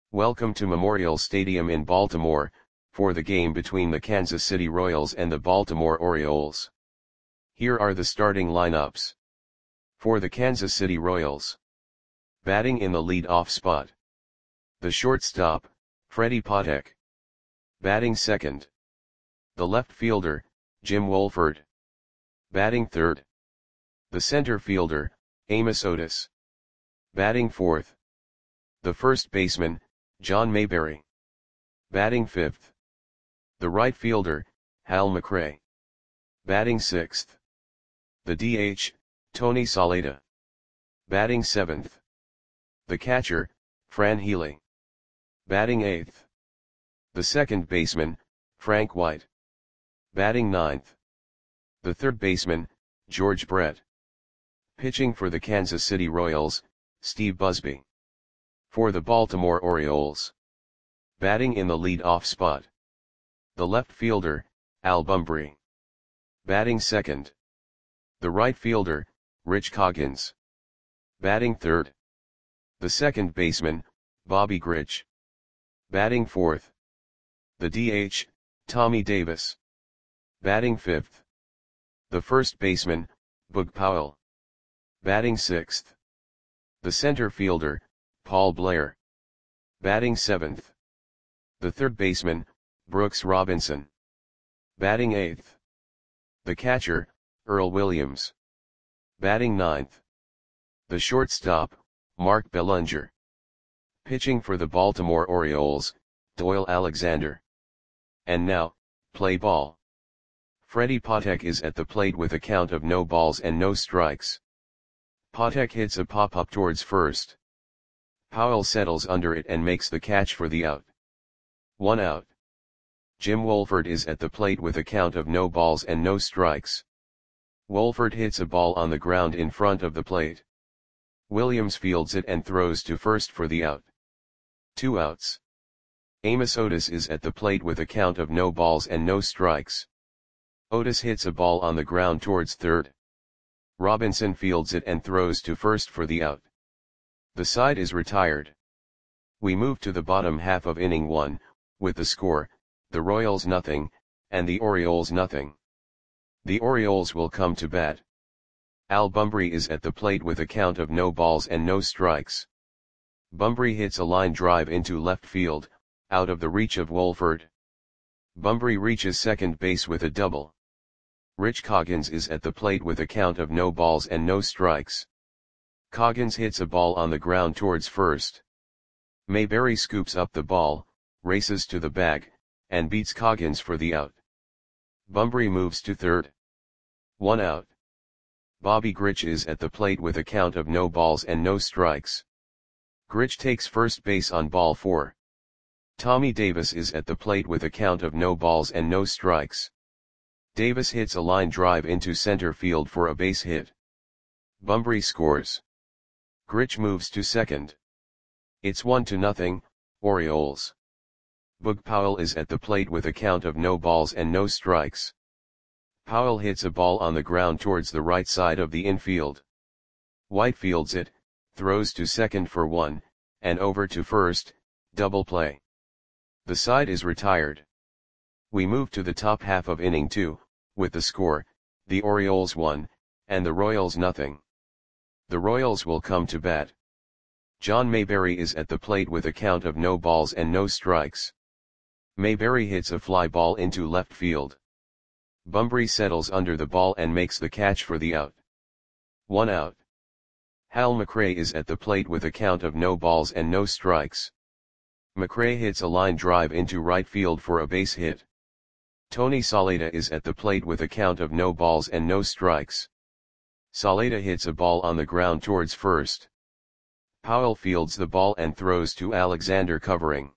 Welcome to Memorial Stadium in Baltimore, for the game between the Kansas City Royals and the Baltimore Orioles. Here are the starting lineups. For the Kansas City Royals. Batting in the lead-off spot. The shortstop, Freddie Patek. Batting second. The left fielder, Jim Wohlford. Batting third. The center fielder, Amos Otis. Batting fourth. The first baseman, John Mayberry. Batting fifth. The right fielder, Hal McRae. Batting sixth. The DH, Tony Saleta. Batting seventh. The catcher, Fran Healy. Batting eighth. The second baseman, Frank White. Batting ninth. The third baseman, George Brett. Pitching for the Kansas City Royals, Steve Busby. For the Baltimore Orioles. Batting in the lead-off spot. The left fielder, Al Bumbry. Batting second. The right fielder, Rich Coggins. Batting third. The second baseman, Bobby Grich. Batting fourth. The DH, Tommy Davis. Batting fifth. The first baseman, Boog Powell. Batting sixth. The center fielder, Paul Blair. Batting seventh. The third baseman, Brooks Robinson. Batting eighth. The catcher, Earl Williams. Batting ninth. The shortstop, Mark Bellunger. Pitching for the Baltimore Orioles, Doyle Alexander. And now, play ball. Freddie Patek is at the plate with a count of no balls and no strikes. Patek hits a pop-up towards first. Powell settles under it and makes the catch for the out. 1 out. Jim Wohlford is at the plate with a count of no balls and no strikes. Wohlford hits a ball on the ground in front of the plate. Williams fields it and throws to first for the out. 2 outs. Amos Otis is at the plate with a count of no balls and no strikes. Otis hits a ball on the ground towards third. Robinson fields it and throws to first for the out. The side is retired. We move to the bottom half of inning 1, with the score, the Royals nothing, and the Orioles nothing. The Orioles will come to bat. Al Bumbry is at the plate with a count of no balls and no strikes. Bumbry hits a line drive into left field, out of the reach of Wohlford. Bumbry reaches second base with a double. Rich Coggins is at the plate with a count of no balls and no strikes. Coggins hits a ball on the ground towards first. Mayberry scoops up the ball, races to the bag, and beats Coggins for the out. Bumbry moves to third. 1 out. Bobby Grich is at the plate with a count of no balls and no strikes. Grich takes first base on ball 4. Tommy Davis is at the plate with a count of no balls and no strikes. Davis hits a line drive into center field for a base hit. Bumbry scores. Grich moves to second. It's 1-0, Orioles. Boog Powell is at the plate with a count of no balls and no strikes. Powell hits a ball on the ground towards the right side of the infield. White fields it, throws to second for 1, and over to first, double play. The side is retired. We move to the top half of inning 2, with the score, the Orioles 1, and the Royals nothing. The Royals will come to bat. John Mayberry is at the plate with a count of no balls and no strikes. Mayberry hits a fly ball into left field. Bumbry settles under the ball and makes the catch for the out. 1 out. Hal McRae is at the plate with a count of no balls and no strikes. McRae hits a line drive into right field for a base hit. Tony Saleta is at the plate with a count of no balls and no strikes. Saleta hits a ball on the ground towards first. Powell fields the ball and throws to Alexander covering.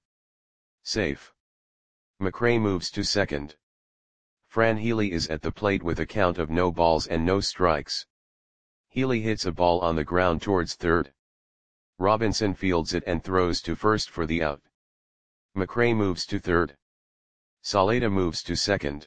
Safe. McRae moves to second. Fran Healy is at the plate with a count of no balls and no strikes. Healy hits a ball on the ground towards third. Robinson fields it and throws to first for the out. McRae moves to third. Saleta moves to second.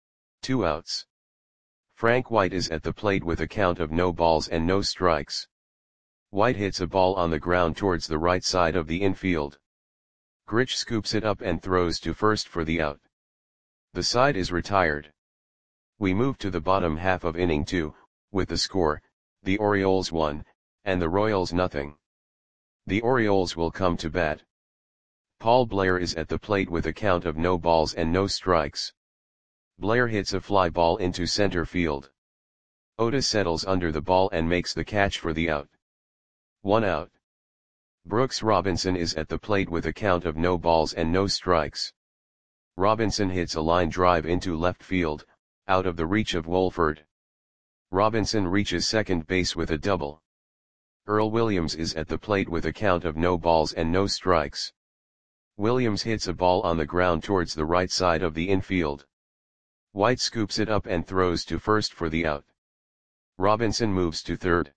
2 outs. Frank White is at the plate with a count of no balls and no strikes. White hits a ball on the ground towards the right side of the infield. Grich scoops it up and throws to first for the out. The side is retired. We move to the bottom half of inning 2, with the score, the Orioles 1, and the Royals nothing. The Orioles will come to bat. Paul Blair is at the plate with a count of no balls and no strikes. Blair hits a fly ball into center field. Otis settles under the ball and makes the catch for the out. 1 out. Brooks Robinson is at the plate with a count of no balls and no strikes. Robinson hits a line drive into left field, out of the reach of Wolford. Robinson reaches second base with a double. Earl Williams is at the plate with a count of no balls and no strikes. Williams hits a ball on the ground towards the right side of the infield. White scoops it up and throws to first for the out. Robinson moves to third.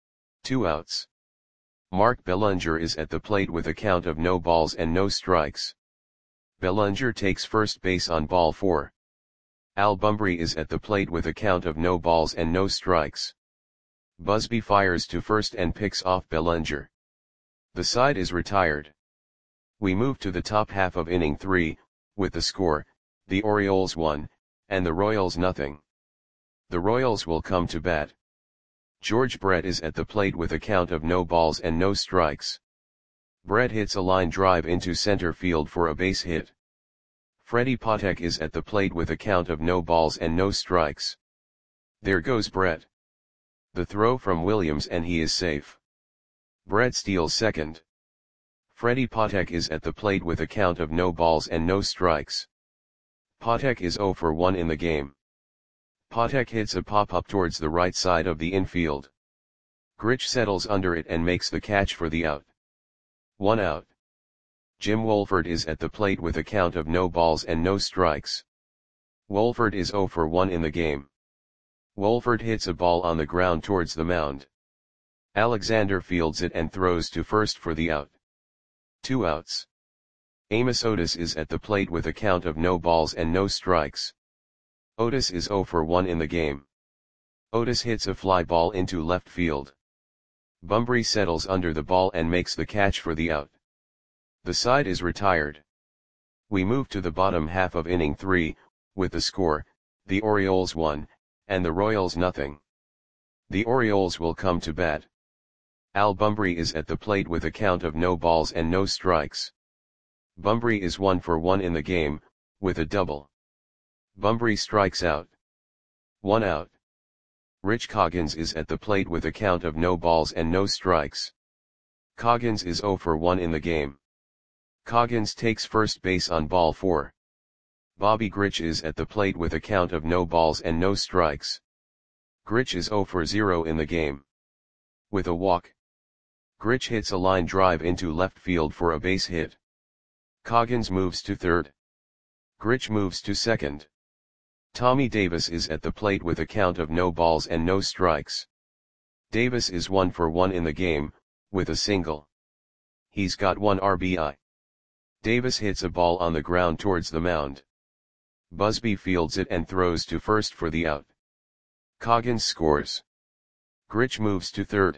2 outs. Mark Bellinger is at the plate with a count of no balls and no strikes. Bellinger takes first base on ball 4. Al Bumbry is at the plate with a count of no balls and no strikes. Busby fires to first and picks off Bellinger. The side is retired. We move to the top half of inning 3, with the score, the Orioles 1, and the Royals nothing. The Royals will come to bat. George Brett is at the plate with a count of no balls and no strikes. Brett hits a line drive into center field for a base hit. Freddie Patek is at the plate with a count of no balls and no strikes. There goes Brett. The throw from Williams and he is safe. Brett steals second. Freddie Patek is at the plate with a count of no balls and no strikes. Patek is 0 for 1 in the game. Patek hits a pop-up towards the right side of the infield. Grich settles under it and makes the catch for the out. 1 out. Jim Wolford is at the plate with a count of no balls and no strikes. Wolford is 0 for 1 in the game. Wolford hits a ball on the ground towards the mound. Alexander fields it and throws to first for the out. 2 outs. Amos Otis is at the plate with a count of no balls and no strikes. Otis is 0 for 1 in the game. Otis hits a fly ball into left field. Bumbry settles under the ball and makes the catch for the out. The side is retired. We move to the bottom half of inning 3, with the score, the Orioles 1, and the Royals nothing. The Orioles will come to bat. Al Bumbry is at the plate with a count of no balls and no strikes. Bumbry is 1 for 1 in the game, with a double. Bumbry strikes out. 1 out. Rich Coggins is at the plate with a count of no balls and no strikes. Coggins is 0 for 1 in the game. Coggins takes first base on ball 4. Bobby Grich is at the plate with a count of no balls and no strikes. Grich is 0 for 0 in the game. With a walk. Grich hits a line drive into left field for a base hit. Coggins moves to third. Grich moves to second. Tommy Davis is at the plate with a count of no balls and no strikes. Davis is 1 for 1 in the game, with a single. He's got 1 RBI. Davis hits a ball on the ground towards the mound. Busby fields it and throws to first for the out. Coggins scores. Grich moves to third.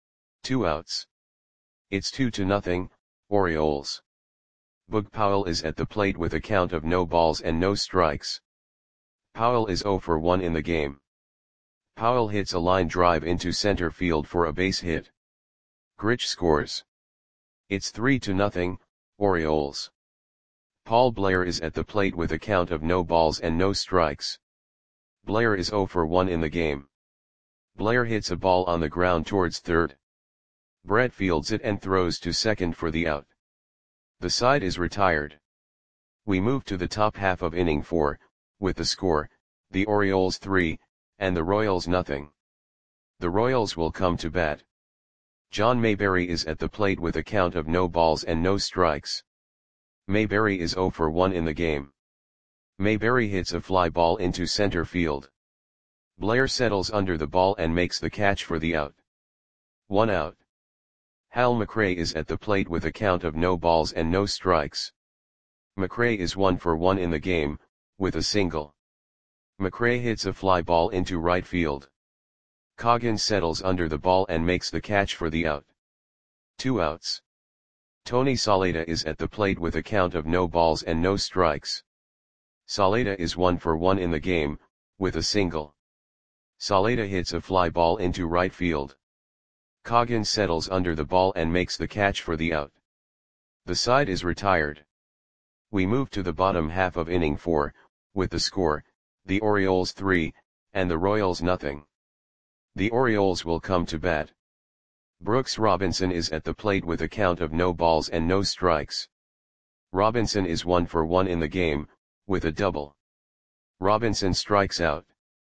2 outs. It's 2-0, Orioles. Boog Powell is at the plate with a count of no balls and no strikes. Powell is 0 for 1 in the game. Powell hits a line drive into center field for a base hit. Grich scores. It's 3-0, Orioles. Paul Blair is at the plate with a count of no balls and no strikes. Blair is 0 for 1 in the game. Blair hits a ball on the ground towards third. Brett fields it and throws to second for the out. The side is retired. We move to the top half of inning 4, with the score, the Orioles 3, and the Royals nothing. The Royals will come to bat. John Mayberry is at the plate with a count of no balls and no strikes. Mayberry is 0 for 1 in the game. Mayberry hits a fly ball into center field. Blair settles under the ball and makes the catch for the out. 1 out. Hal McRae is at the plate with a count of no balls and no strikes. McRae is 1 for 1 in the game, with a single. McRae hits a fly ball into right field. Coggins settles under the ball and makes the catch for the out. 2 outs. Tony Saleta is at the plate with a count of no balls and no strikes. Saleta is 1 for 1 in the game, with a single. Saleta hits a fly ball into right field. Coggins settles under the ball and makes the catch for the out. The side is retired. We move to the bottom half of inning 4, with the score, the Orioles 3, and the Royals nothing. The Orioles will come to bat. Brooks Robinson is at the plate with a count of no balls and no strikes. Robinson is 1 for 1 in the game, with a double. Robinson strikes out.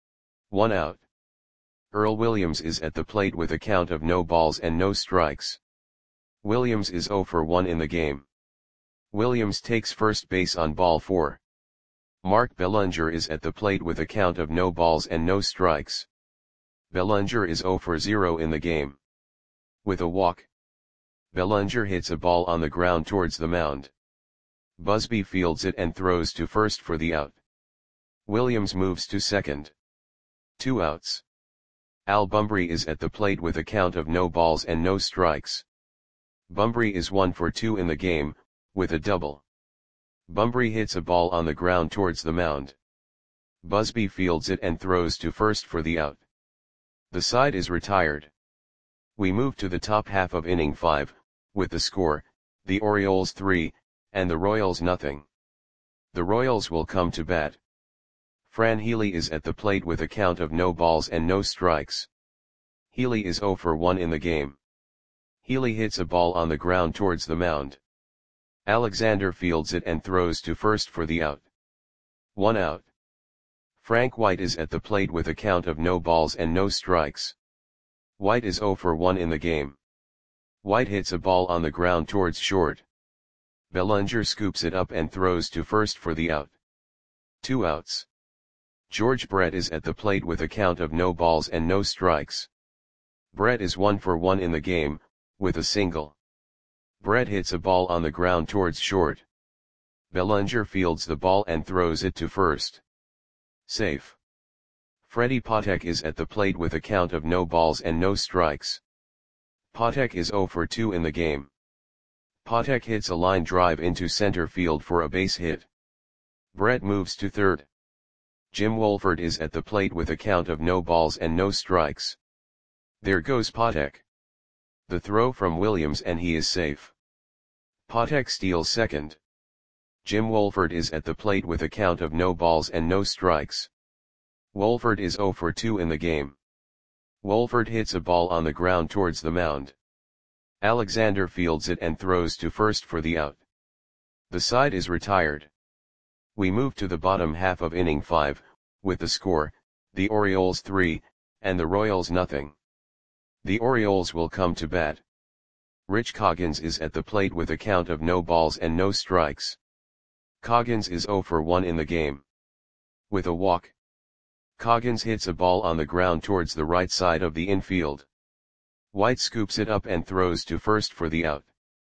1 out. Earl Williams is at the plate with a count of no balls and no strikes. Williams is 0 for 1 in the game. Williams takes first base on ball 4. Mark Bellinger is at the plate with a count of no balls and no strikes. Bellinger is 0 for 0 in the game. With a walk. Bellinger hits a ball on the ground towards the mound. Busby fields it and throws to first for the out. Williams moves to second. 2 outs. Al Bumbry is at the plate with a count of no balls and no strikes. Bumbry is 1 for 2 in the game, with a double. Bumbry hits a ball on the ground towards the mound. Busby fields it and throws to first for the out. The side is retired. We move to the top half of inning 5, with the score, the Orioles 3, and the Royals nothing. The Royals will come to bat. Fran Healy is at the plate with a count of no balls and no strikes. Healy is 0 for 1 in the game. Healy hits a ball on the ground towards the mound. Alexander fields it and throws to first for the out. 1 out. Frank White is at the plate with a count of no balls and no strikes. White is 0 for 1 in the game. White hits a ball on the ground towards short. Bellinger scoops it up and throws to first for the out. 2 outs. George Brett is at the plate with a count of no balls and no strikes. Brett is 1 for 1 in the game, with a single. Brett hits a ball on the ground towards short. Bellinger fields the ball and throws it to first. Safe. Freddie Patek is at the plate with a count of no balls and no strikes. Patek is 0 for 2 in the game. Patek hits a line drive into center field for a base hit. Brett moves to third. Jim Wolford is at the plate with a count of no balls and no strikes. There goes Patek. The throw from Williams and he is safe. Patek steals second. Jim Wolford is at the plate with a count of no balls and no strikes. Wolford is 0 for 2 in the game. Wolford hits a ball on the ground towards the mound. Alexander fields it and throws to first for the out. The side is retired. We move to the bottom half of inning 5, with the score, the Orioles 3, and the Royals nothing. The Orioles will come to bat. Rich Coggins is at the plate with a count of no balls and no strikes. Coggins is 0 for 1 in the game. With a walk. Coggins hits a ball on the ground towards the right side of the infield. White scoops it up and throws to first for the out.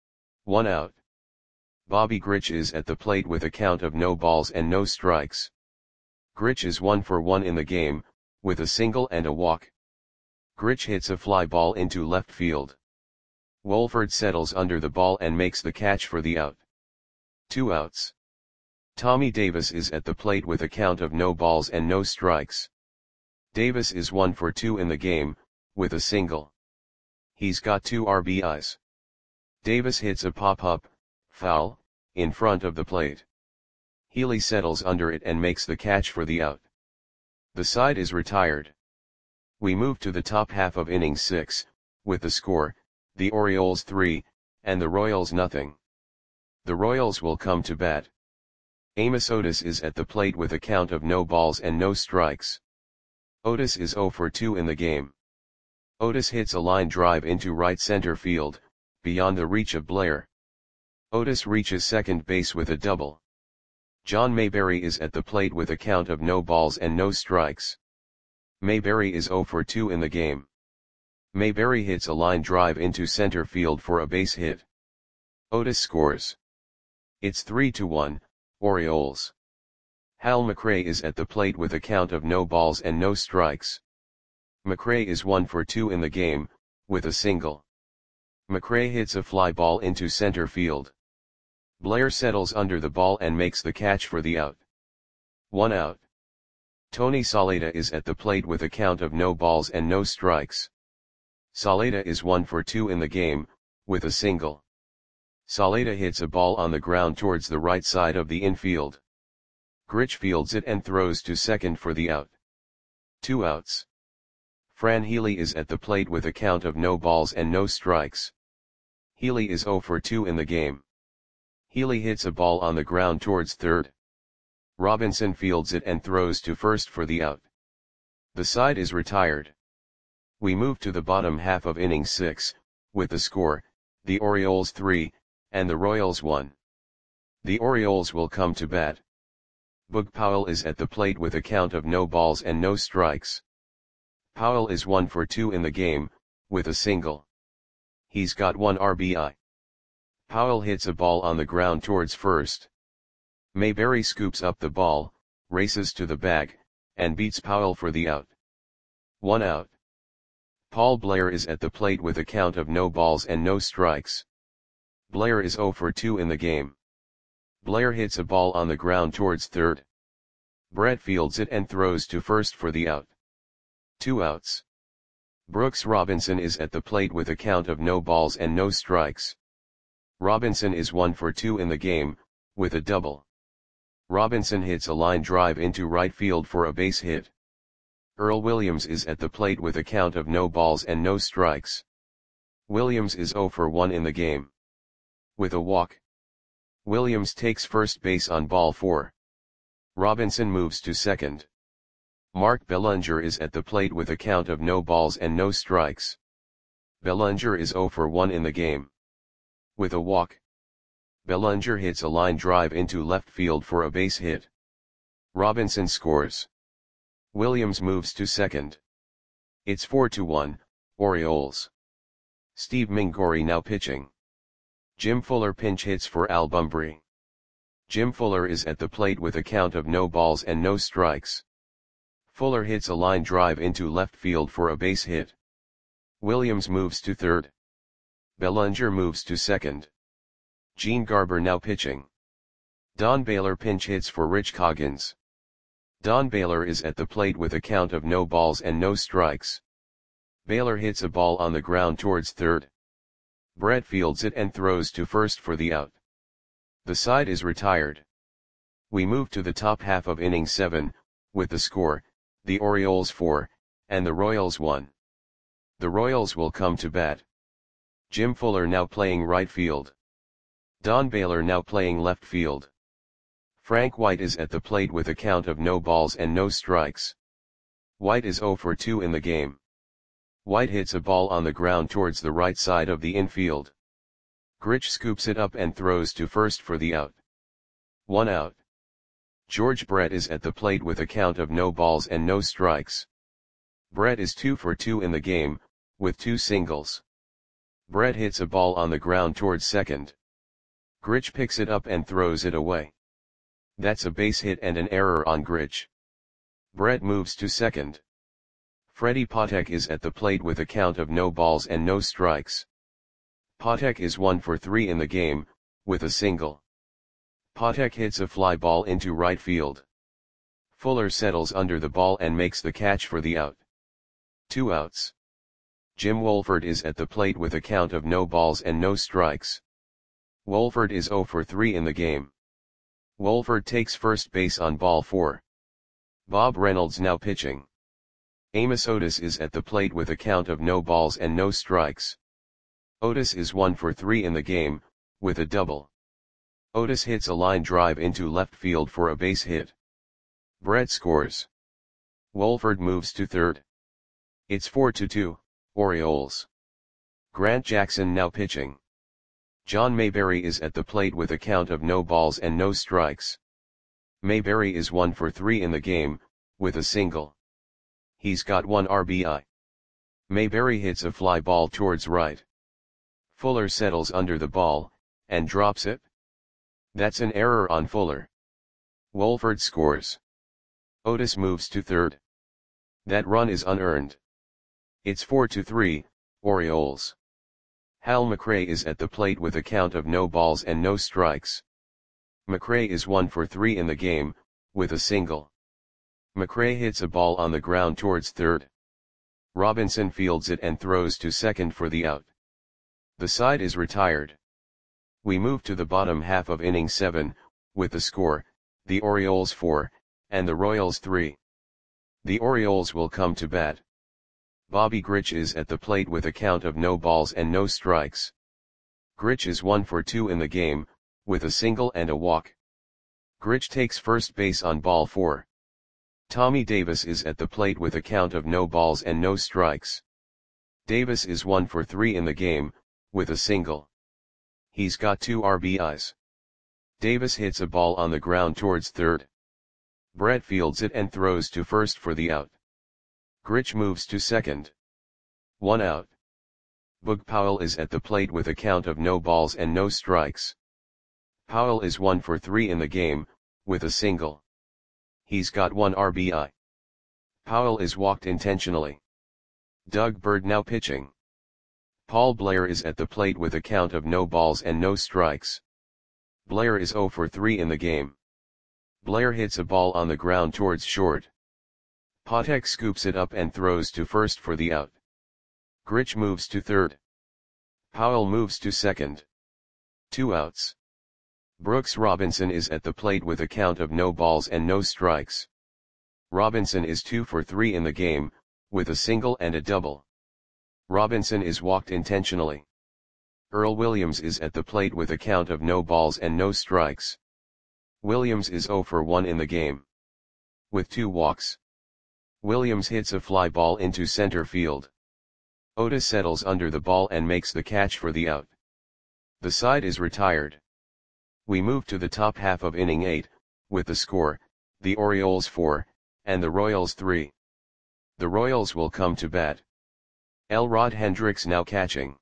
1 out. Bobby Grich is at the plate with a count of no balls and no strikes. Grich is 1 for 1 in the game, with a single and a walk. Grich hits a fly ball into left field. Wolford settles under the ball and makes the catch for the out. 2 outs. Tommy Davis is at the plate with a count of no balls and no strikes. Davis is 1 for 2 in the game, with a single. He's got 2 RBIs. Davis hits a pop-up, foul, in front of the plate. Healy settles under it and makes the catch for the out. The side is retired. We move to the top half of inning 6, with the score, the Orioles 3, and the Royals nothing. The Royals will come to bat. Amos Otis is at the plate with a count of no balls and no strikes. Otis is 0 for 2 in the game. Otis hits a line drive into right center field, beyond the reach of Blair. Otis reaches second base with a double. John Mayberry is at the plate with a count of no balls and no strikes. Mayberry is 0 for 2 in the game. Mayberry hits a line drive into center field for a base hit. Otis scores. It's 3-1, Orioles. Hal McRae is at the plate with a count of no balls and no strikes. McRae is 1 for 2 in the game, with a single. McRae hits a fly ball into center field. Blair settles under the ball and makes the catch for the out. 1 out. Tony Saleta is at the plate with a count of no balls and no strikes. Saleta is 1 for 2 in the game, with a single. Saleta hits a ball on the ground towards the right side of the infield. Grich fields it and throws to second for the out. 2 outs. Fran Healy is at the plate with a count of no balls and no strikes. Healy is 0 for 2 in the game. Healy hits a ball on the ground towards third. Robinson fields it and throws to first for the out. The side is retired. We move to the bottom half of inning 6, with the score, the Orioles 3, and the Royals 1. The Orioles will come to bat. Boog Powell is at the plate with a count of no balls and no strikes. Powell is 1 for 2 in the game, with a single. He's got 1 RBI. Powell hits a ball on the ground towards first. Mayberry scoops up the ball, races to the bag, and beats Powell for the out. 1 out. Paul Blair is at the plate with a count of no balls and no strikes. Blair is 0 for 2 in the game. Blair hits a ball on the ground towards third. Brett fields it and throws to first for the out. 2 outs. Brooks Robinson is at the plate with a count of no balls and no strikes. Robinson is 1 for 2 in the game, with a double. Robinson hits a line drive into right field for a base hit. Earl Williams is at the plate with a count of no balls and no strikes. Williams is 0 for 1 in the game. With a walk. Williams takes first base on ball 4. Robinson moves to second. Mark Bellinger is at the plate with a count of no balls and no strikes. Bellinger is 0 for 1 in the game. With a walk. Bellinger hits a line drive into left field for a base hit. Robinson scores. Williams moves to second. It's 4-1, Orioles. Steve Mingori now pitching. Jim Fuller pinch hits for Al Bumbry. Jim Fuller is at the plate with a count of no balls and no strikes. Fuller hits a line drive into left field for a base hit. Williams moves to third. Bellinger moves to second. Gene Garber now pitching. Don Baylor pinch hits for Rich Coggins. Don Baylor is at the plate with a count of no balls and no strikes. Baylor hits a ball on the ground towards third. Brett fields it and throws to first for the out. The side is retired. We move to the top half of inning 7, with the score, the Orioles 4, and the Royals 1. The Royals will come to bat. Jim Fuller now playing right field. Don Baylor now playing left field. Frank White is at the plate with a count of no balls and no strikes. White is 0 for 2 in the game. White hits a ball on the ground towards the right side of the infield. Grich scoops it up and throws to first for the out. 1 out. George Brett is at the plate with a count of no balls and no strikes. Brett is 2 for 2 in the game, with 2 singles. Brett hits a ball on the ground towards second. Grich picks it up and throws it away. That's a base hit and an error on Grich. Brett moves to second. Freddie Patek is at the plate with a count of no balls and no strikes. Patek is 1 for 3 in the game, with a single. Patek hits a fly ball into right field. Fuller settles under the ball and makes the catch for the out. 2 outs. Jim Wolford is at the plate with a count of no balls and no strikes. Wolford is 0 for 3 in the game. Wolford takes first base on ball 4. Bob Reynolds now pitching. Amos Otis is at the plate with a count of no balls and no strikes. Otis is 1 for 3 in the game, with a double. Otis hits a line drive into left field for a base hit. Brett scores. Wolford moves to third. It's 4-2, Orioles. Grant Jackson now pitching. John Mayberry is at the plate with a count of no balls and no strikes. Mayberry is 1 for 3 in the game, with a single. He's got 1 RBI. Mayberry hits a fly ball towards right. Fuller settles under the ball, and drops it. That's an error on Fuller. Wolford scores. Otis moves to third. That run is unearned. It's 4-3, Orioles. Hal McRae is at the plate with a count of no balls and no strikes. McRae is 1 for 3 in the game, with a single. McRae hits a ball on the ground towards third. Robinson fields it and throws to second for the out. The side is retired. We move to the bottom half of inning 7, with the score, the Orioles 4, and the Royals 3. The Orioles will come to bat. Bobby Grich is at the plate with a count of no balls and no strikes. Grich is 1 for 2 in the game, with a single and a walk. Grich takes first base on ball 4. Tommy Davis is at the plate with a count of no balls and no strikes. Davis is 1 for 3 in the game, with a single. He's got 2 RBIs. Davis hits a ball on the ground towards third. Brett fields it and throws to first for the out. Grich moves to second. 1 out. Boog Powell is at the plate with a count of no balls and no strikes. Powell is 1 for 3 in the game, with a single. He's got 1 RBI. Powell is walked intentionally. Doug Bird now pitching. Paul Blair is at the plate with a count of no balls and no strikes. Blair is 0 for 3 in the game. Blair hits a ball on the ground towards short. Patek scoops it up and throws to first for the out. Grich moves to third. Powell moves to second. 2 outs. Brooks Robinson is at the plate with a count of no balls and no strikes. Robinson is 2 for 3 in the game, with a single and a double. Robinson is walked intentionally. Earl Williams is at the plate with a count of no balls and no strikes. Williams is 0 for 1 in the game, with 2 walks. Williams hits a fly ball into center field. Otis settles under the ball and makes the catch for the out. The side is retired. We move to the top half of inning 8, with the score, the Orioles 4, and the Royals 3. The Royals will come to bat. Elrod Hendricks now catching.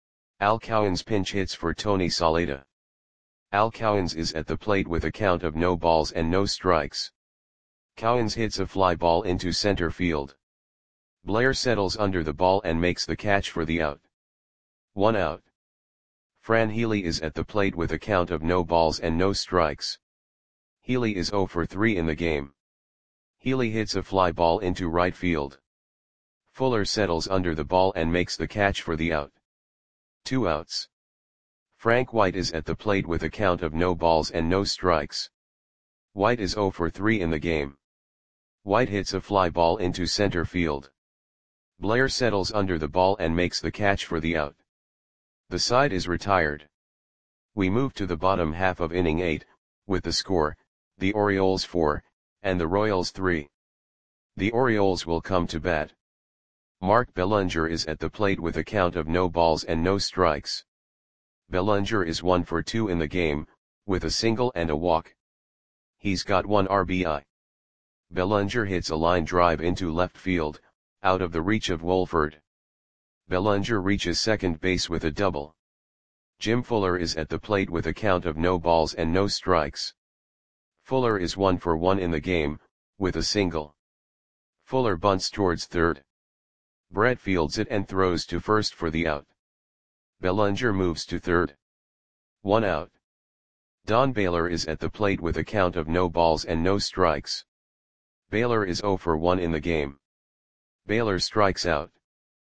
Al Cowens pinch hits for Tony Saleta. Al Cowens is at the plate with a count of no balls and no strikes. Cowens hits a fly ball into center field. Blair settles under the ball and makes the catch for the out. 1 out. Fran Healy is at the plate with a count of no balls and no strikes. Healy is 0 for 3 in the game. Healy hits a fly ball into right field. Fuller settles under the ball and makes the catch for the out. 2 outs. Frank White is at the plate with a count of no balls and no strikes. White is 0 for 3 in the game. White hits a fly ball into center field. Blair settles under the ball and makes the catch for the out. The side is retired. We move to the bottom half of inning 8, with the score, the Orioles 4, and the Royals 3. The Orioles will come to bat. Mark Bellinger is at the plate with a count of no balls and no strikes. Bellinger is 1 for 2 in the game, with a single and a walk. He's got 1 RBI. Bellinger hits a line drive into left field, out of the reach of Wolford. Bellinger reaches second base with a double. Jim Fuller is at the plate with a count of no balls and no strikes. Fuller is 1 for 1 in the game, with a single. Fuller bunts towards third. Brett fields it and throws to first for the out. Bellinger moves to third. 1 out. Don Baylor is at the plate with a count of no balls and no strikes. Baylor is 0 for 1 in the game. Baylor strikes out.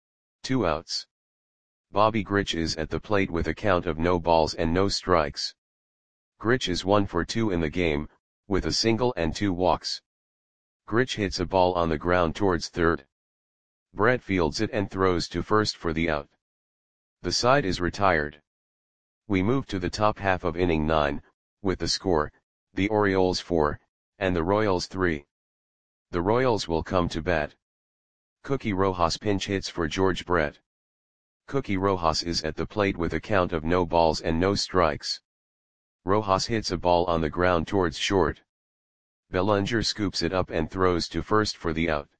2 outs. Bobby Grich is at the plate with a count of no balls and no strikes. Grich is 1 for 2 in the game, with a single and 2 walks. Grich hits a ball on the ground towards third. Brett fields it and throws to first for the out. The side is retired. We move to the top half of inning 9, with the score, the Orioles 4, and the Royals 3. The Royals will come to bat. Cookie Rojas pinch hits for George Brett. Cookie Rojas is at the plate with a count of no balls and no strikes. Rojas hits a ball on the ground towards short. Bellinger scoops it up and throws to first for the out.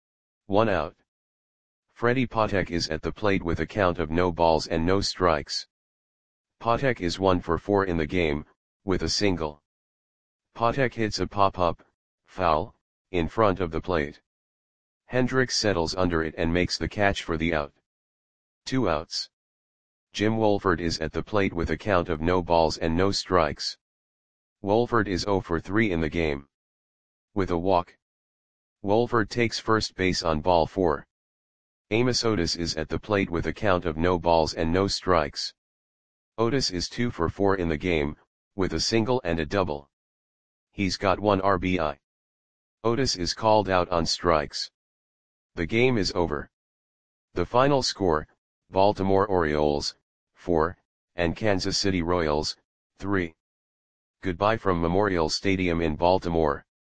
1 out. Freddie Patek is at the plate with a count of no balls and no strikes. Patek is 1 for 4 in the game, with a single. Patek hits a pop-up, foul, in front of the plate. Hendricks settles under it and makes the catch for the out. 2 outs. Jim Wohlford is at the plate with a count of no balls and no strikes. Wohlford is 0 for 3 in the game. With a walk, Wohlford takes first base on ball 4. Amos Otis is at the plate with a count of no balls and no strikes. Otis is 2 for 4 in the game, with a single and a double. He's got 1 RBI. Otis is called out on strikes. The game is over. The final score, Baltimore Orioles, 4, and Kansas City Royals, 3. Goodbye from Memorial Stadium in Baltimore.